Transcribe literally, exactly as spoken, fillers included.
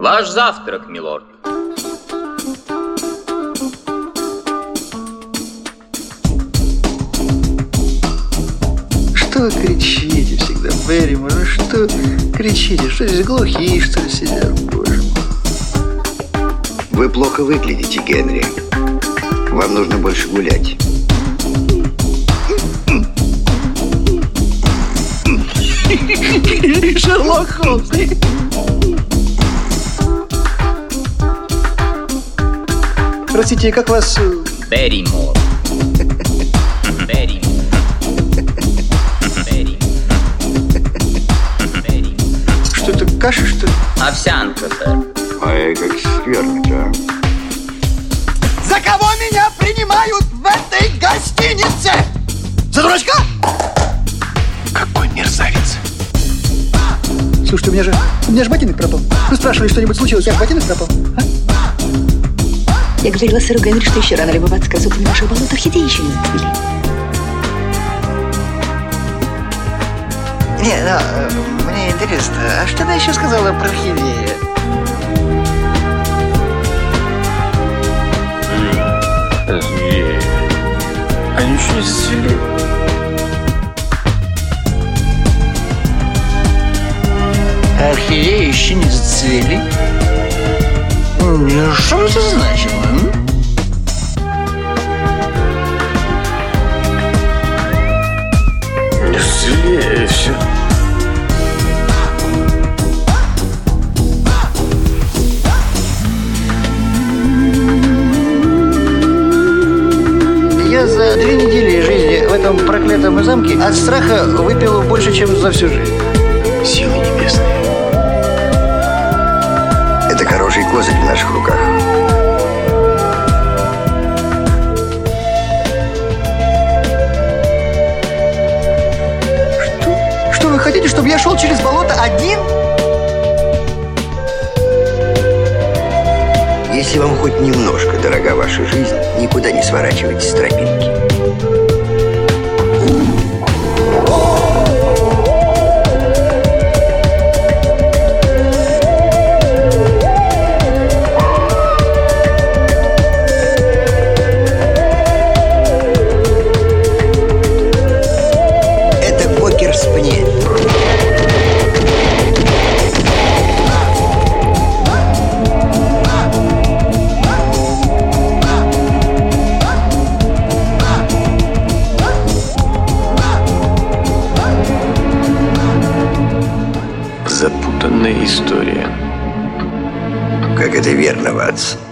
Ваш завтрак, милорд. Что вы кричите всегда, Берримор? Ну что кричите? Что здесь глухие, что ли, сидят? Боже мой. Вы плохо выглядите, Генри. Вам нужно больше гулять. Шерлок Холмс. Простите, как вас... Берримор. Берримор. Что это, каша, что ли? Овсянка, сэр. Ой, как свернуто. За кого меня принимают в этой гостинице? За дурачка? Какой мерзавец. Слушайте, у меня же... У меня же ботинок пропал. Вы спрашивали, что-нибудь случилось? Я же ботинок пропал. А? Я говорила сэру Генри, что еще рано любоваться красотами наших болот, орхидеи еще не зацвели. Не, ну, мне интересно, а что ты еще сказала про орхидеи? Орхидеи. Они еще не зацвели. Орхидеи еще не зацвели? Что это значило? Не зацвели, и все. Я за две недели жизни в этом проклятом замке от страха выпил больше, чем за всю жизнь. Силы небесные. Это хороший козырь в наших руках. Что? Что вы хотите, чтобы я шел через болото один? Если вам хоть немножко дорога ваша жизнь, никуда не сворачивайте с тропинки. Это кокер-спаниель. Запутанная история. Как это верно, Ватс.